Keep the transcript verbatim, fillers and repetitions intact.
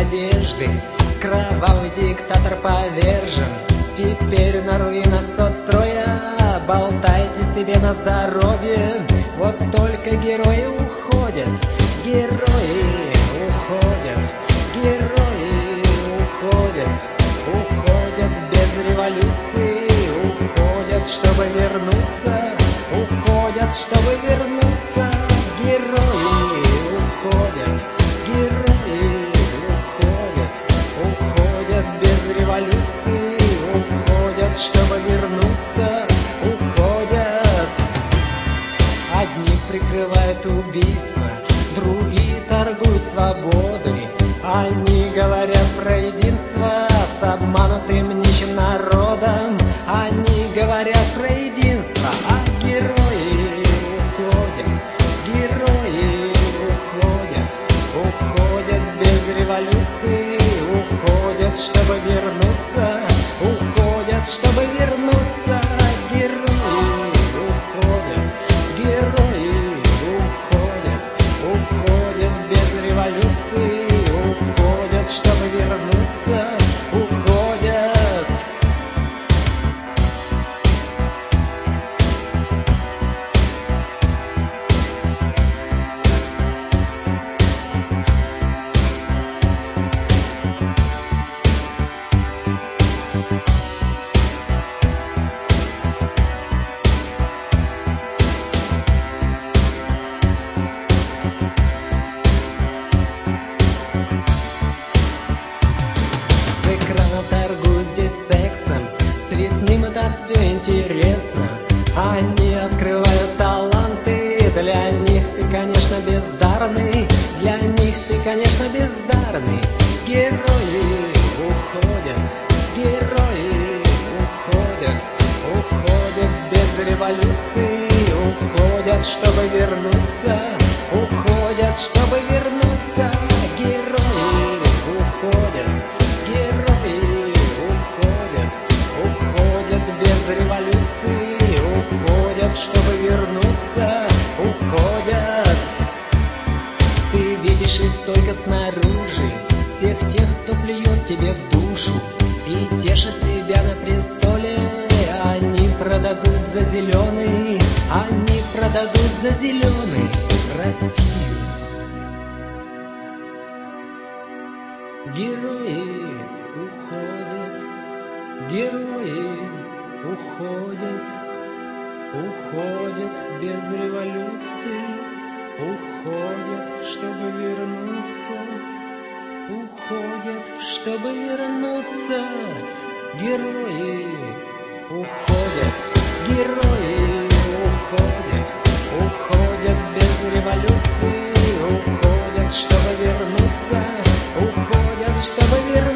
надежды. Кровавый диктатор повержен, теперь на руинах соцстроя. Болтайте себе на здоровье, вот только герои уходят, герои уходят, герои уходят, уходят без революции, уходят, чтобы вернуться, уходят, чтобы вернуться, герои уходят, герои уходят, уходят без революции, уходят, чтобы вернуться, уходят. Одни прикрывают убийство, другие торгуют свободой. Они говорят про единство с обманутым нищим народом. Они говорят про единство, а герои уходят, герои уходят, уходят без революции, уходят, чтобы вернуться, уходят, чтобы вернуться, герои уходят, герои уходят, уходят без революции, уходят, чтобы вернуться, уходят. С экрана торгую здесь сексом, цветным это все интересно. Они открывают таланты, для них ты, конечно, бездарный, для них ты, конечно, бездарный. Герои уходят, герои уходят, уходят без революции, уходят, чтобы вернуться, уходят, чтобы вернуться, герои уходят, герои уходят, уходят без революции, уходят, чтобы вернуться, уходят. Ты видишь их только снаружи, всех тех, кто плюет тебе в душу и теша себя на престоле. Они продадут за зеленый, они продадут за зеленый Россию. Герои уходят, герои уходят, уходят без революции, уходят, чтобы вернуться, уходят, чтобы вернуться, герои уходят, герои уходят, уходят без революции, уходят, чтобы вернуться, уходят, чтобы вернуться.